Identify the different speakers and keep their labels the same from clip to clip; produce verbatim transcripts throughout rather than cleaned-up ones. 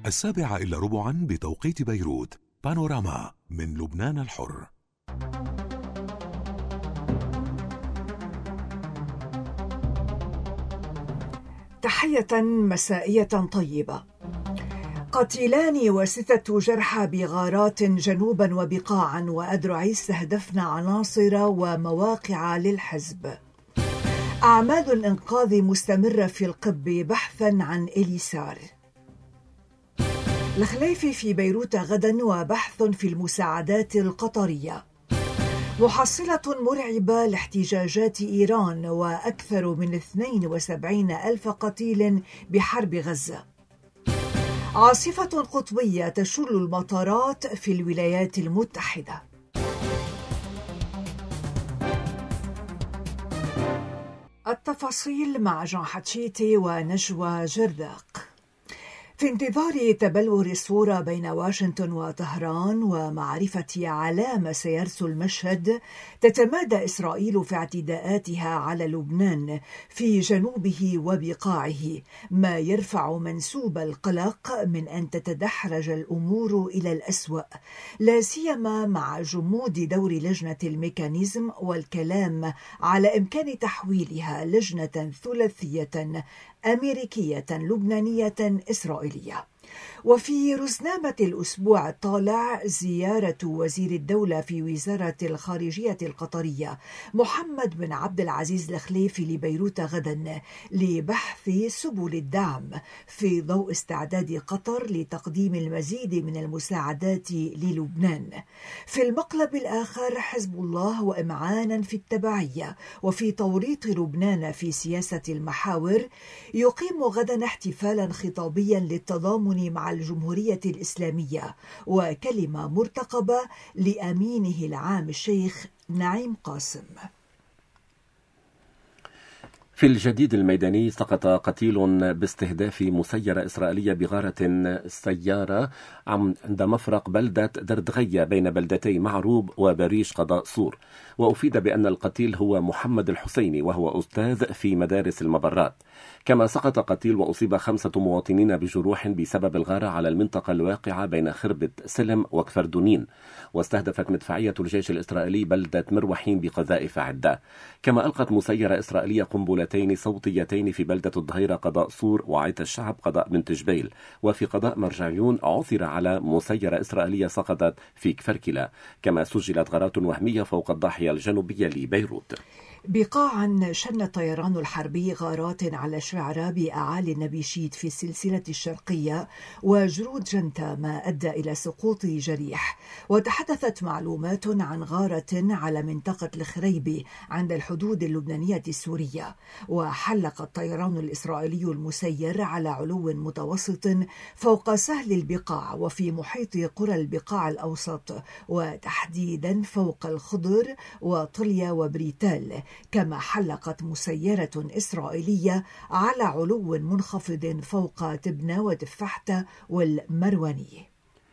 Speaker 1: السابعة إلا ربعا بتوقيت بيروت. بانوراما من لبنان الحر.
Speaker 2: تحية مسائية طيبة. قتيلان وستة جرحى بغارات جنوبا وبقاعا وأدرع استهدفن عناصر ومواقع للحزب. أعمال الإنقاذ مستمرة في القب بحثا عن إليسار. الخليفي في بيروت غدا وبحث في المساعدات القطرية. محصلة مرعبة لاحتجاجات إيران وأكثر من اثنين وسبعين ألف قتيل بحرب غزة. عاصفة قطبية تشل المطارات في الولايات المتحدة. التفاصيل مع جان حتشيتي ونجوى جرداق. في انتظار تبلور الصورة بين واشنطن وطهران ومعرفة على ما سيرسو المشهد، تتمادى إسرائيل في اعتداءاتها على لبنان في جنوبه وبقاعه، ما يرفع منسوب القلق من أن تتدحرج الأمور إلى الأسوأ، لا سيما مع جمود دور لجنة الميكانيزم والكلام على إمكان تحويلها لجنة ثلاثية أمريكية لبنانية إسرائيلية. وفي رزنامة الأسبوع الطالع زيارة وزير الدولة في وزارة الخارجية القطرية محمد بن عبد العزيز الخليفي لبيروت غدا لبحث سبل الدعم في ضوء استعداد قطر لتقديم المزيد من المساعدات للبنان. في المقلب الآخر حزب الله وإمعانا في التبعية وفي توريط لبنان في سياسة المحاور يقيم غدا احتفالا خطابيا للتضامن مع الجمهورية الإسلامية وكلمة مرتقبة لأمينه العام الشيخ نعيم قاسم.
Speaker 3: في الجديد الميداني سقط قتيل باستهداف مسيرة إسرائيلية بغارة سيارة عند مفرق بلدة دردغية بين بلدتي معروب وبريش قضاء صور. وأفيد بأن القتيل هو محمد الحسيني وهو أستاذ في مدارس المبرات. كما سقط قتيل وأصيب خمسة مواطنين بجروح بسبب الغارة على المنطقة الواقعة بين خربة سلم وكفردونين. واستهدفت مدفعية الجيش الإسرائيلي بلدة مروحين بقذائف عدة. كما ألقت مسيرة إسرائيلية قنبلتين صوتيتين في بلدة الظهيرة قضاء صور وعيت الشعب قضاء بنت جبيل. وفي قضاء مرجعيون عثر على مسيرة إسرائيلية سقطت في كفركلة. كما سجلت غارات وهمية فوق الضاحية الجنوبية لبيروت.
Speaker 2: بقاعا شن الطيران الحربي غارات على شعرة بأعالي النبيشيت في السلسلة الشرقية وجرود جنتا، ما أدى إلى سقوط جريح. وتحدثت معلومات عن غارة على منطقة الخريبي عند الحدود اللبنانية السورية. وحلق الطيران الإسرائيلي المسير على علو متوسط فوق سهل البقاع وفي محيط قرى البقاع الأوسط، وتحديدا فوق الخضر وطليا وبريتال. كما حلقت مسيرة إسرائيلية على علو منخفض فوق تبنى وتفحت والمروانية.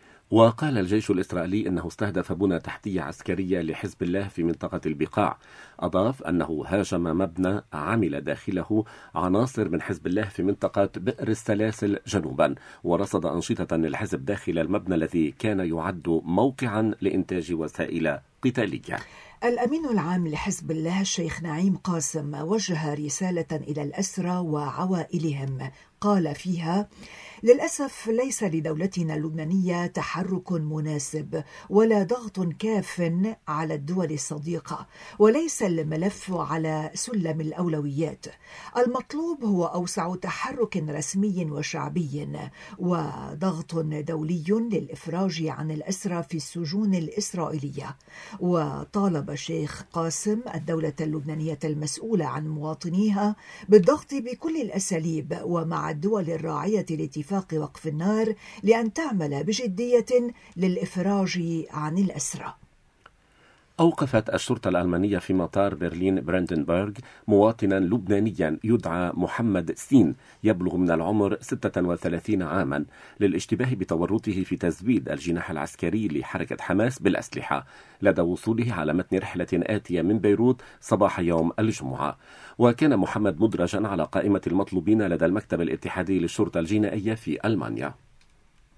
Speaker 3: وقال الجيش الإسرائيلي أنه استهدف بنى تحتية عسكرية لحزب الله في منطقة البقاع. أضاف أنه هاجم مبنى عمل داخله عناصر من حزب الله في منطقة بئر السلاسل جنوبا، ورصد أنشطة للحزب داخل المبنى الذي كان يعد موقعا لإنتاج وسائل قتالية.
Speaker 2: الأمين العام لحزب الله الشيخ نعيم قاسم وجه رسالة إلى الأسرى وعوائلهم قال فيها: للأسف ليس لدولتنا اللبنانية تحرك مناسب ولا ضغط كاف على الدول الصديقة، وليس الملف على سلم الأولويات. المطلوب هو أوسع تحرك رسمي وشعبي وضغط دولي للإفراج عن الأسرى في السجون الإسرائيلية. وطالب الشيخ قاسم الدولة اللبنانية المسؤولة عن مواطنيها بالضغط بكل الأساليب ومع الدول الراعية لاتفاق وقف النار لأن تعمل بجدية للإفراج عن الأسرى.
Speaker 3: أوقفت الشرطة الألمانية في مطار برلين براندنبرغ مواطنا لبنانيا يدعى محمد سين يبلغ من العمر ستة وثلاثين عاما للاشتباه بتورطه في تزويد الجناح العسكري لحركة حماس بالأسلحة لدى وصوله على متن رحلة آتية من بيروت صباح يوم الجمعة. وكان محمد مدرجا على قائمة المطلوبين لدى المكتب الاتحادي للشرطة الجنائية في ألمانيا.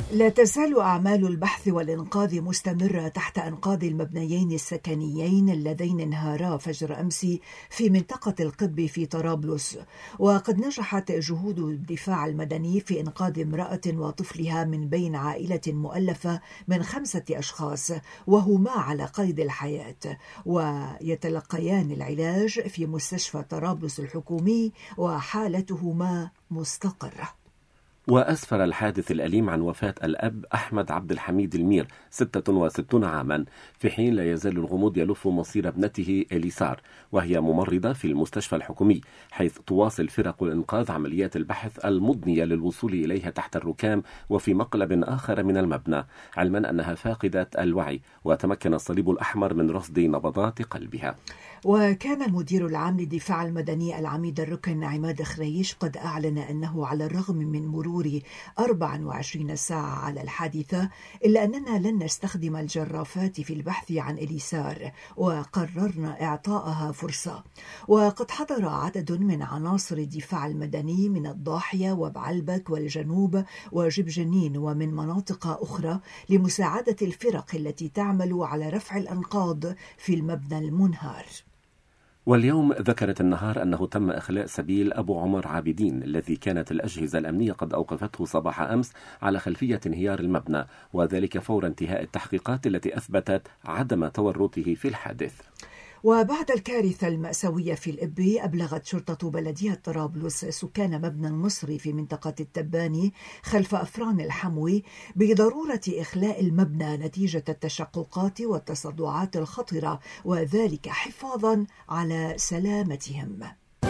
Speaker 2: لا تزال أعمال البحث والإنقاذ مستمرة تحت أنقاض المبنيين السكنيين اللذين انهارا فجر أمس في منطقة القب في طرابلس، وقد نجحت جهود الدفاع المدني في إنقاذ امرأة وطفلها من بين عائلة مؤلفة من خمسة أشخاص وهما على قيد الحياة، ويتلقيان العلاج في مستشفى طرابلس الحكومي وحالتهما مستقرة.
Speaker 3: وأسفر الحادث الأليم عن وفاة الأب أحمد عبد الحميد المير ستة وستين عاما، في حين لا يزال الغموض يلف مصير ابنته إليسار، وهي ممرضة في المستشفى الحكومي، حيث تواصل فرق الإنقاذ عمليات البحث المضنية للوصول إليها تحت الركام وفي مقلب آخر من المبنى، علما أنها فاقدة الوعي، وتمكن الصليب الأحمر من رصد نبضات قلبها.
Speaker 2: وكان المدير العام للدفاع المدني العميد الركن عماد خريش قد أعلن أنه على الرغم من مرور أربع وعشرين ساعة على الحادثة إلا أننا لن نستخدم الجرافات في البحث عن إليسار، وقررنا إعطائها فرصة. وقد حضر عدد من عناصر الدفاع المدني من الضاحية وبعلبك والجنوب وجبجنين ومن مناطق أخرى لمساعدة الفرق التي تعمل على رفع الأنقاض في المبنى المنهار.
Speaker 3: واليوم ذكرت النهار أنه تم إخلاء سبيل أبو عمر عابدين الذي كانت الأجهزة الأمنية قد أوقفته صباح أمس على خلفية انهيار المبنى، وذلك فور انتهاء التحقيقات التي أثبتت عدم تورطه في الحادث.
Speaker 2: وبعد الكارثة المأساوية في الإبي، أبلغت شرطة بلدية طرابلس سكان مبنى مصري في منطقة التباني خلف أفران الحموي بضرورة إخلاء المبنى نتيجة التشققات والتصدعات الخطرة، وذلك حفاظا على سلامتهم.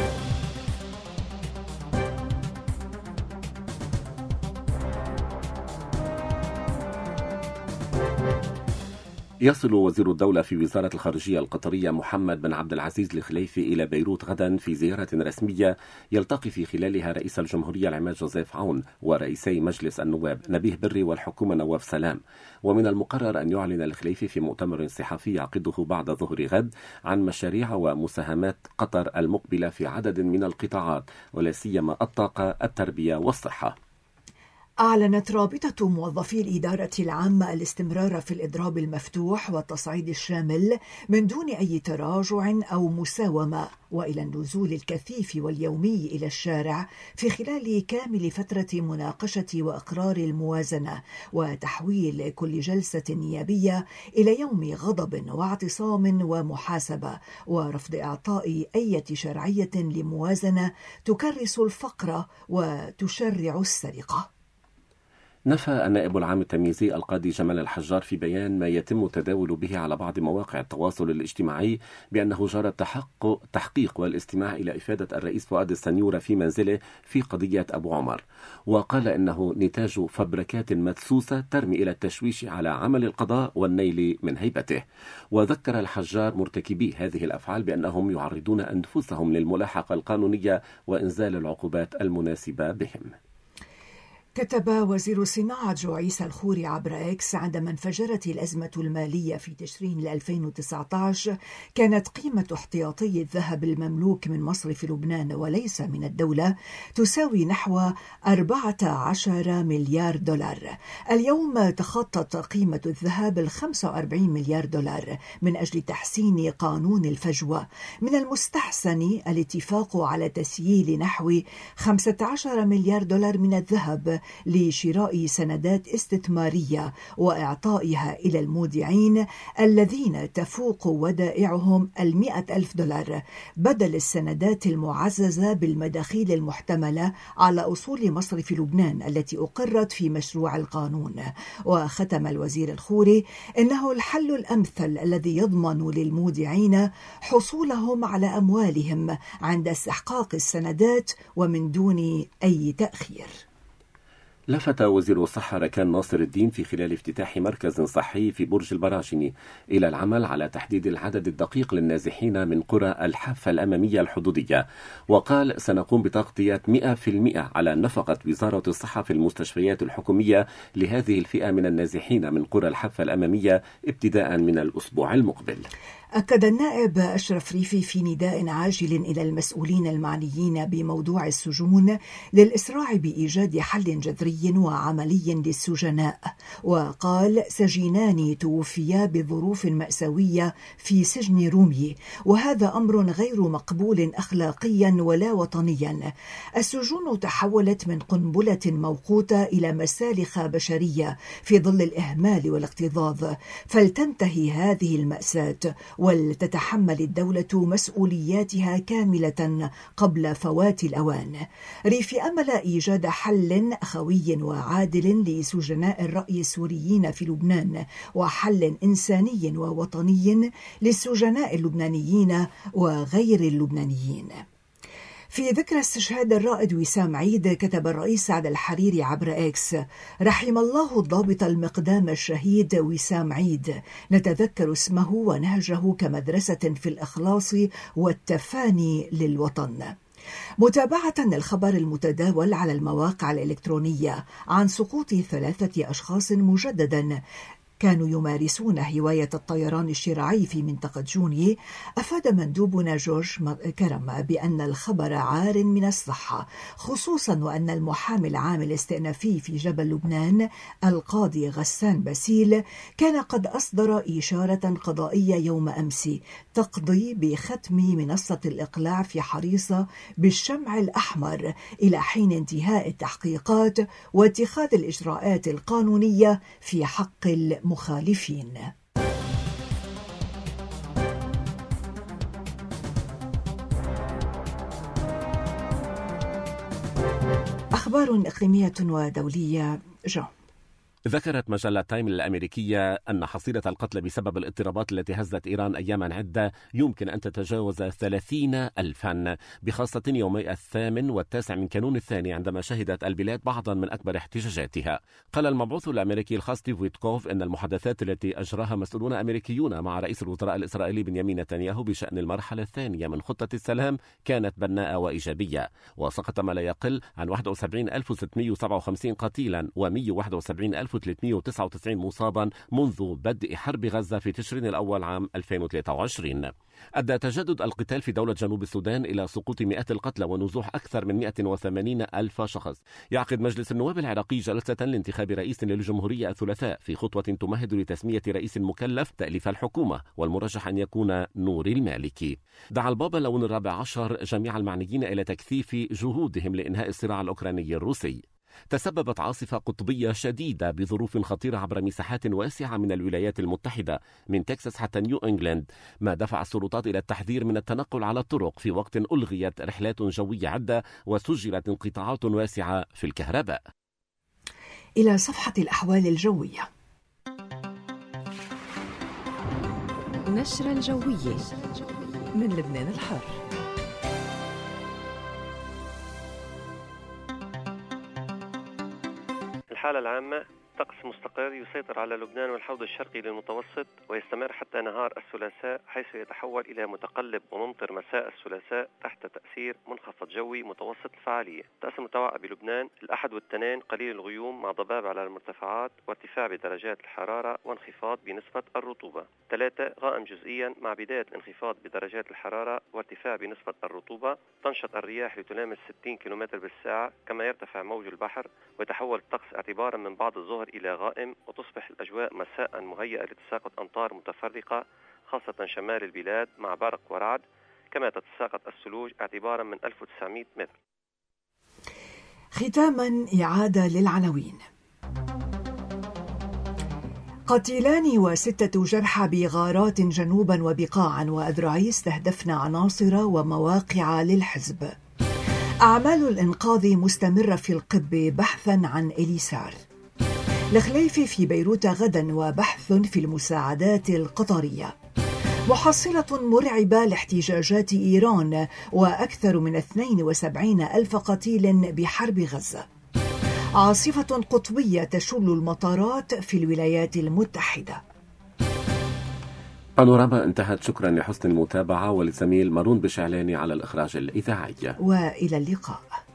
Speaker 3: يصل وزير الدولة في وزارة الخارجية القطرية محمد بن عبد العزيز الخليفي إلى بيروت غدا في زيارة رسمية يلتقي في خلالها رئيس الجمهورية العماد جوزيف عون ورئيسي مجلس النواب نبيه بري والحكومة نواف سلام. ومن المقرر أن يعلن الخليفي في مؤتمر صحفي يعقده بعد ظهر غد عن مشاريع ومساهمات قطر المقبلة في عدد من القطاعات، ولا سيما الطاقة، التربية والصحة.
Speaker 2: أعلنت رابطة موظفي الإدارة العامة الاستمرار في الإضراب المفتوح والتصعيد الشامل من دون أي تراجع أو مساومة، وإلى النزول الكثيف واليومي إلى الشارع في خلال كامل فترة مناقشة وإقرار الموازنة، وتحويل كل جلسة نيابية إلى يوم غضب واعتصام ومحاسبة، ورفض إعطاء أي شرعية لموازنة تكرس الفقر وتشرع السرقة.
Speaker 3: نفى النائب العام التمييزي القاضي جمال الحجار في بيان ما يتم التداول به على بعض مواقع التواصل الاجتماعي بأنه جرى التحقق تحقيق والاستماع إلى إفادة الرئيس فؤاد السنيورة في منزله في قضية أبو عمر، وقال إنه نتاج فبركات مدسوسة ترمي إلى التشويش على عمل القضاء والنيل من هيبته. وذكر الحجار مرتكبي هذه الأفعال بأنهم يعرضون أنفسهم للملاحقة القانونية وإنزال العقوبات المناسبة بهم.
Speaker 2: كتب وزير الصناعة جوعيس الخوري عبر إكس: عندما انفجرت الأزمة المالية في تشرين ألفين وتسعة عشر كانت قيمة احتياطي الذهب المملوك من مصرف لبنان وليس من الدولة تساوي نحو أربعة عشر مليار دولار. اليوم تخطت قيمة الذهب الخمسة وأربعين مليار دولار من أجل تحسين قانون الفجوة. من المستحسن الاتفاق على تسييل نحو خمسة عشر مليار دولار من الذهب لشراء سندات استثمارية وإعطائها إلى المودعين الذين تفوق ودائعهم المئة ألف دولار بدل السندات المعززة بالمداخيل المحتملة على أصول مصرف لبنان التي أقرت في مشروع القانون. وختم الوزير الخوري: إنه الحل الأمثل الذي يضمن للمودعين حصولهم على أموالهم عند استحقاق السندات ومن دون أي تأخير.
Speaker 3: لفت وزير الصحة ركان ناصر الدين في خلال افتتاح مركز صحي في برج البراشني إلى العمل على تحديد العدد الدقيق للنازحين من قرى الحافة الأمامية الحدودية، وقال: سنقوم بتغطية مئة بالمئة على نفقة وزارة الصحة في المستشفيات الحكومية لهذه الفئة من النازحين من قرى الحافة الأمامية ابتداء من الأسبوع المقبل.
Speaker 2: أكد النائب أشرف ريفي في نداء عاجل إلى المسؤولين المعنيين بموضوع السجون للإسراع بإيجاد حل جذري وعملي للسجناء، وقال: سجينان توفيا بظروف مأساوية في سجن رومي، وهذا أمر غير مقبول أخلاقيا ولا وطنيا. السجون تحولت من قنبلة موقوتة إلى مسالخ بشرية في ظل الإهمال والاكتظاظ، فلتنتهي هذه المأساة ولتتحمل الدولة مسؤولياتها كاملة قبل فوات الأوان. ريفي أمل إيجاد حل أخوي وعادل لسجناء الرأي السوريين في لبنان، وحل إنساني ووطني للسجناء اللبنانيين وغير اللبنانيين. في ذكرى استشهاد الرائد وسام عيد، كتب الرئيس سعد الحريري عبر إكس: رحم الله الضابط المقدام الشهيد وسام عيد، نتذكر اسمه ونهجه كمدرسة في الإخلاص والتفاني للوطن. متابعة الخبر المتداول على المواقع الإلكترونية عن سقوط ثلاثة أشخاص مجددا كانوا يمارسون هواية الطيران الشراعي في منطقة جوني، أفاد مندوبنا جورج كرم بأن الخبر عار من الصحة، خصوصا وأن المحامي العام الاستئنافي في جبل لبنان القاضي غسان باسيل كان قد أصدر إشارة قضائية يوم أمس تقضي بختم منصة الإقلاع في حريصة بالشمع الأحمر إلى حين انتهاء التحقيقات واتخاذ الإجراءات القانونية في حق المخالفين. أخبار إقليمية ودولية. جو
Speaker 3: ذكرت مجلة تايم الأمريكية أن حصيلة القتلى بسبب الاضطرابات التي هزت إيران أياما عدة يمكن أن تتجاوز ثلاثين ألفا، بخاصة يومي الثامن والتاسع من كانون الثاني عندما شهدت البلاد بعضا من أكبر احتجاجاتها. قال المبعوث الأمريكي الخاص ستيف ويتكوف أن المحادثات التي أجراها مسؤولون أمريكيون مع رئيس الوزراء الإسرائيلي بنيامين نتنياهو بشأن المرحلة الثانية من خطة السلام كانت بناءة وإيجابية، وسقط ما لا يقل عن واحد وسبعين ألف وستمائة وسبعة وخمسين قتيلا ومائة وواحد وسبعين ألف وثلاثمائة وتسعة وتسعين مصابا منذ بدء حرب غزة في تشرين الأول عام ألفين وثلاثة وعشرين. أدى تجدد القتال في دولة جنوب السودان إلى سقوط مئات القتلى ونزوح أكثر من مائة وثمانين ألف شخص. يعقد مجلس النواب العراقي جلسة لانتخاب رئيس للجمهورية الثلاثاء في خطوة تمهد لتسمية رئيس مكلف تأليف الحكومة، والمرشح أن يكون نور المالكي. دعا البابا لون الرابع عشر جميع المعنيين إلى تكثيف جهودهم لإنهاء الصراع الأوكراني الروسي. تسببت عاصفة قطبية شديدة بظروف خطيرة عبر مساحات واسعة من الولايات المتحدة من تكساس حتى نيو إنجلاند، ما دفع السلطات إلى التحذير من التنقل على الطرق في وقت ألغيت رحلات جوية عدة وسجلت انقطاعات واسعة في الكهرباء.
Speaker 2: إلى صفحة الأحوال الجوية.
Speaker 4: نشرة الجوية من لبنان الحر.
Speaker 5: الحالة العامة: طقس مستقر يسيطر على لبنان والحوض الشرقي للمتوسط، ويستمر حتى نهار الثلاثاء، حيث يتحول إلى متقلب وممطر مساء الثلاثاء تحت تأثير منخفض جوي متوسط الفعالية. الطقس المتوقع بلبنان: الأحد والتنين قليل الغيوم مع ضباب على المرتفعات وارتفاع بدرجات الحرارة وانخفاض بنسبة الرطوبة. ثلاثة غائم جزئيا مع بداية الانخفاض بدرجات الحرارة وارتفاع بنسبة الرطوبة. تنشط الرياح لتلامس ستين كيلومتر بالساعة، كما يرتفع موج البحر ويتحول الطقس اعتبارا من بعد الظهر إلى غائم، وتصبح الأجواء مساء مهيئة لتساقط أمطار متفرقة خاصة شمال البلاد مع برق ورعد، كما تتساقط الثلوج اعتبارا من ألف وتسعمائة متر.
Speaker 2: ختاما إعادة للعناوين. قتيلان وستة جرحى بغارات جنوبا وبقاعا وأذرعي استهدفن عناصر ومواقع للحزب. أعمال الإنقاذ مستمرة في القب بحثا عن إليسار. الخليفي في بيروت غدا وبحث في المساعدات القطرية. محصلة مرعبة لاحتجاجات إيران وأكثر من اثنين وسبعين ألف قتيل بحرب غزة. عاصفة قطبية تشل المطارات في الولايات المتحدة.
Speaker 3: بانوراما انتهت. شكرا لحسن المتابعة وللزميل مارون بشعلاني على الإخراج الإذاعي،
Speaker 2: وإلى اللقاء.